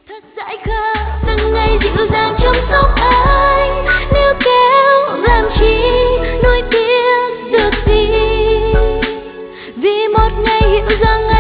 Thật dại khờ từng ngày dịu dàng chăm sóc anh, níu kéo làm chi nuối tiếc được gì, vì một ngày hiểu rằng